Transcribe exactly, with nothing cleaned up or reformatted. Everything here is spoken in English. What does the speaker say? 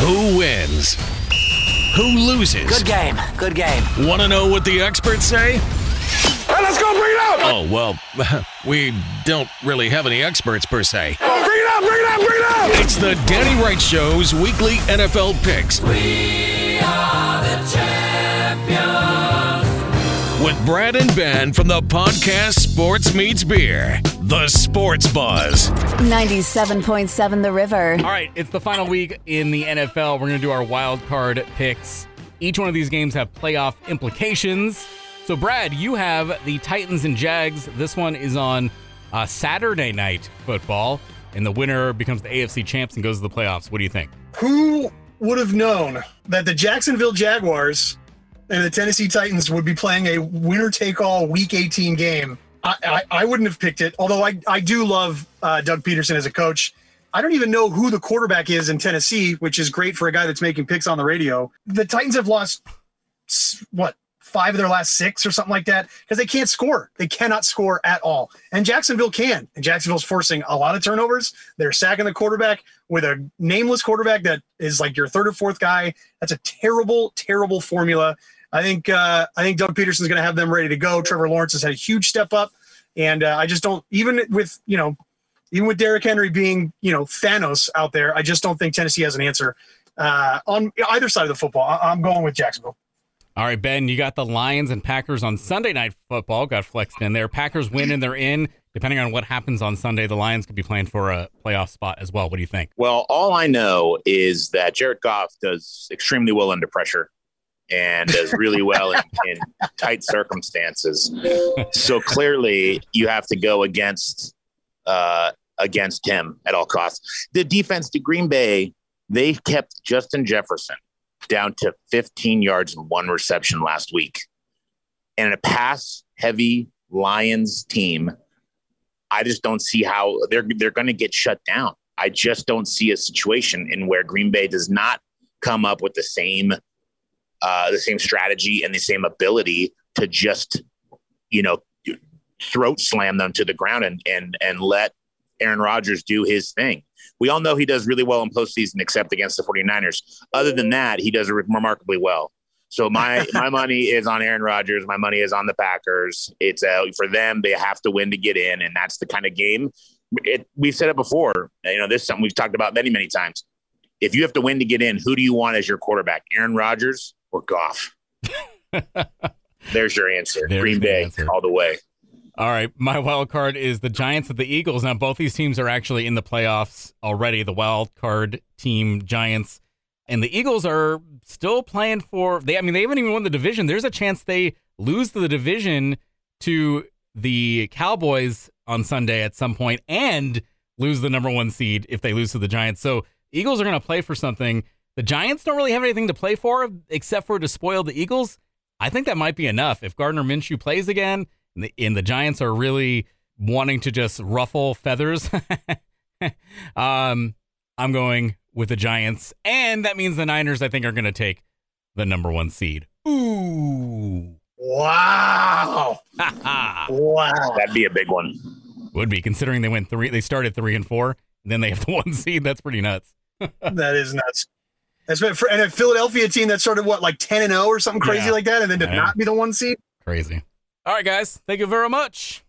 Who wins? Who loses? Good game. Good game. Want to know what the experts say? Hey, let's go. Bring it up. Oh, well, we don't really have any experts per se. Oh, bring it up. Bring it up. Bring it up. It's the Danny Wright Show's weekly N F L picks. We are the champions. With Brad and Ben from the podcast Sports Meets Beer, the Sports Buzz. ninety-seven point seven The River. All right, it's the final week in the N F L. We're going to do our wild card picks. Each one of these games have playoff implications. So, Brad, you have the Titans and Jags. This one is on uh, Saturday Night Football, and the winner becomes the A F C champs and goes to the playoffs. What do you think? Who would have known that the Jacksonville Jaguars and the Tennessee Titans would be playing a winner-take-all Week eighteen game? I, I, I wouldn't have picked it, although I, I do love uh, Doug Peterson as a coach. I don't even know who the quarterback is in Tennessee, which is great for a guy that's making picks on the radio. The Titans have lost, what, five of their last six or something like that because they can't score. They cannot score at all. And Jacksonville can. And Jacksonville's forcing a lot of turnovers. They're sacking the quarterback with a nameless quarterback that is like your third or fourth guy. That's a terrible, terrible formula. I think uh, I think Doug Peterson's going to have them ready to go. Trevor Lawrence has had a huge step up. And uh, I just don't, even with, you know, even with Derrick Henry being, you know, Thanos out there, I just don't think Tennessee has an answer uh, on either side of the football. I- I'm going with Jacksonville. All right, Ben, you got the Lions and Packers on Sunday Night Football. Got flexed in there. Packers win and they're in. Depending on what happens on Sunday, the Lions could be playing for a playoff spot as well. What do you think? Well, all I know is that Jared Goff does extremely well under pressure and does really well in, in tight circumstances. So clearly you have to go against uh, against him at all costs. The defense to Green Bay, they kept Justin Jefferson down to fifteen yards and one reception last week. And in a pass-heavy Lions team, I just don't see how they're they're going to get shut down. I just don't see a situation in where Green Bay does not come up with the same uh, the same strategy and the same ability to just, you know, throat slam them to the ground and and and let Aaron Rodgers do his thing. We all know he does really well in postseason, except against the 49ers. Other than that, he does remarkably well. So my my money is on Aaron Rodgers. My money is on the Packers. It's uh, for them. They have to win to get in, and that's the kind of game. It, we've said it before. You know, this is something we've talked about many, many times. If you have to win to get in, who do you want as your quarterback, Aaron Rodgers or Goff? There's your answer. There's Green Bay answer. all the way. All right, my wild card is the Giants and the Eagles. Now, both these teams are actually in the playoffs already. The wild card team, Giants, and the Eagles are still playing for. They, I mean, they haven't even won the division. There's a chance they lose the division to the Cowboys on Sunday at some point, and lose the number one seed if they lose to the Giants. So, Eagles are going to play for something. The Giants don't really have anything to play for except for to spoil the Eagles. I think that might be enough if Gardner Minshew plays again. And the, and the Giants are really wanting to just ruffle feathers. um, I'm going with the Giants. And that means the Niners, I think, are going to take the number one seed. Ooh. Wow. Wow. That'd be a big one. Would be, considering they went three. They started three and four, and then they have the one seed. That's pretty nuts. That is nuts. That's for, and a Philadelphia team that started, what, like ten and oh or something crazy Yeah. like that, and then did Yeah. not be the one seed? Crazy. All right, guys. Thank you very much.